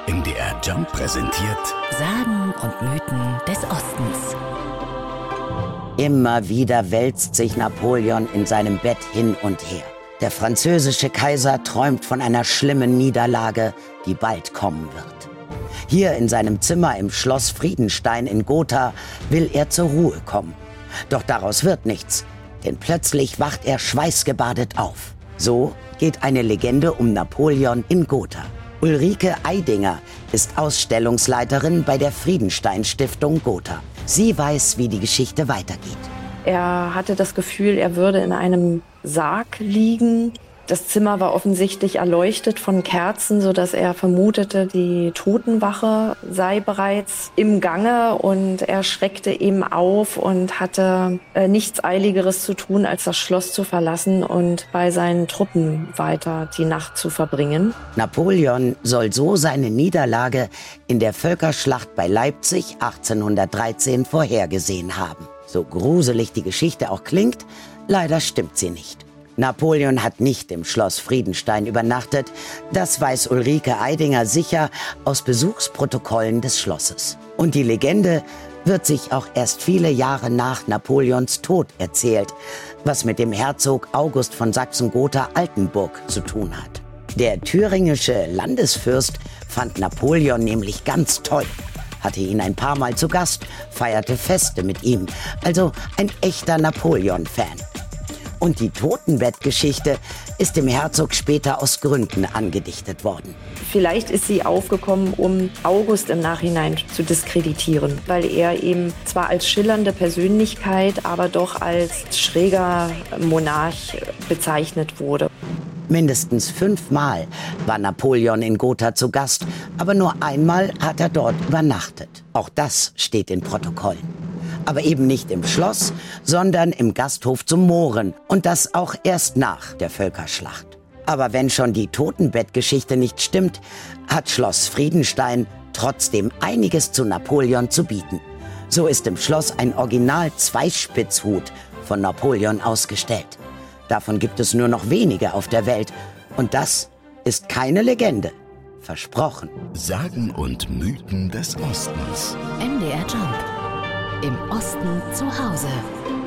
MDR Jump präsentiert Sagen und Mythen des Ostens. Immer wieder wälzt sich Napoleon in seinem Bett hin und her. Der französische Kaiser träumt von einer schlimmen Niederlage, die bald kommen wird. Hier in seinem Zimmer im Schloss Friedenstein in Gotha will er zur Ruhe kommen. Doch daraus wird nichts, denn plötzlich wacht er schweißgebadet auf. So geht eine Legende um Napoleon in Gotha. Ulrike Eidinger ist Ausstellungsleiterin bei der Friedenstein-Stiftung Gotha. Sie weiß, wie die Geschichte weitergeht. Er hatte das Gefühl, er würde in einem Sarg liegen. Das Zimmer war offensichtlich erleuchtet von Kerzen, sodass er vermutete, die Totenwache sei bereits im Gange, und er schreckte eben auf und hatte nichts Eiligeres zu tun, als das Schloss zu verlassen und bei seinen Truppen weiter die Nacht zu verbringen. Napoleon soll so seine Niederlage in der Völkerschlacht bei Leipzig 1813 vorhergesehen haben. So gruselig die Geschichte auch klingt, leider stimmt sie nicht. Napoleon hat nicht im Schloss Friedenstein übernachtet. Das weiß Ulrike Eidinger sicher aus Besuchsprotokollen des Schlosses. Und die Legende wird sich auch erst viele Jahre nach Napoleons Tod erzählt, was mit dem Herzog August von Sachsen-Gotha-Altenburg zu tun hat. Der thüringische Landesfürst fand Napoleon nämlich ganz toll, hatte ihn ein paar Mal zu Gast, feierte Feste mit ihm, also ein echter Napoleon-Fan. Und die Totenbettgeschichte ist dem Herzog später aus Gründen angedichtet worden. Vielleicht ist sie aufgekommen, um August im Nachhinein zu diskreditieren, weil er eben zwar als schillernde Persönlichkeit, aber doch als schräger Monarch bezeichnet wurde. Mindestens 5 Mal war Napoleon in Gotha zu Gast, aber nur einmal hat er dort übernachtet. Auch das steht in Protokollen. Aber eben nicht im Schloss, sondern im Gasthof zum Mohren. Und das auch erst nach der Völkerschlacht. Aber wenn schon die Totenbettgeschichte nicht stimmt, hat Schloss Friedenstein trotzdem einiges zu Napoleon zu bieten. So ist im Schloss ein Original-Zweispitzhut von Napoleon ausgestellt. Davon gibt es nur noch wenige auf der Welt. Und das ist keine Legende. Versprochen. Sagen und Mythen des Ostens. MDR Jump. Im Osten zu Hause.